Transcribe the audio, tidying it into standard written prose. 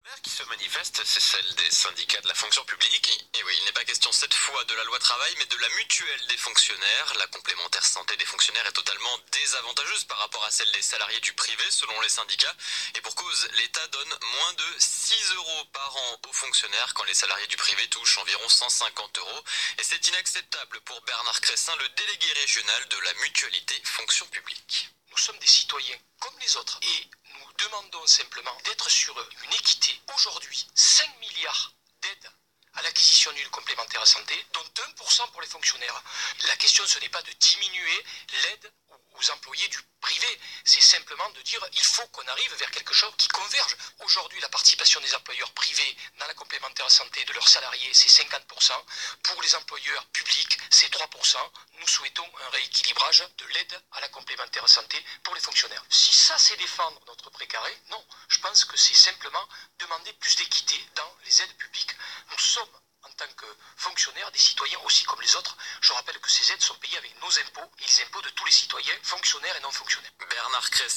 Qui se manifeste, c'est celle des syndicats de la fonction publique. Et oui, il n'est pas question cette fois de la loi travail, mais de la mutuelle des fonctionnaires. La complémentaire santé des fonctionnaires est totalement désavantageuse par rapport à celle des salariés du privé, selon les syndicats. Et pour cause, l'État donne moins de 6 euros par an aux fonctionnaires, quand les salariés du privé touchent environ 150 euros. Et c'est inacceptable pour Bernard Cressin, le délégué régional de la mutualité fonction publique. Nous sommes des citoyens comme les autres et nous demandons simplement d'être sur une équité. Aujourd'hui, 5 milliards d'aides à l'acquisition d'une complémentaire santé, dont 1% pour les fonctionnaires. La question, ce n'est pas de diminuer l'aide aux employés du privé, c'est simplement de dire il faut qu'on arrive vers quelque chose qui converge. Aujourd'hui, la participation des employeurs privés dans la complémentaire santé de leurs salariés, c'est 50%. Pour les employeurs publics, c'est 3%. Nous souhaitons un rééquilibrage de l'aide à la complémentaire santé pour les fonctionnaires. Si ça, c'est défendre notre précaré, non. Je pense que c'est simplement demander plus d'équité dans les aides publiques. Nous sommes, en tant que fonctionnaires, des citoyens aussi comme les autres. Je rappelle que ces aides sont payées avec nos impôts et les impôts de tous les citoyens, fonctionnaires et non fonctionnaires. Bernard Cressin.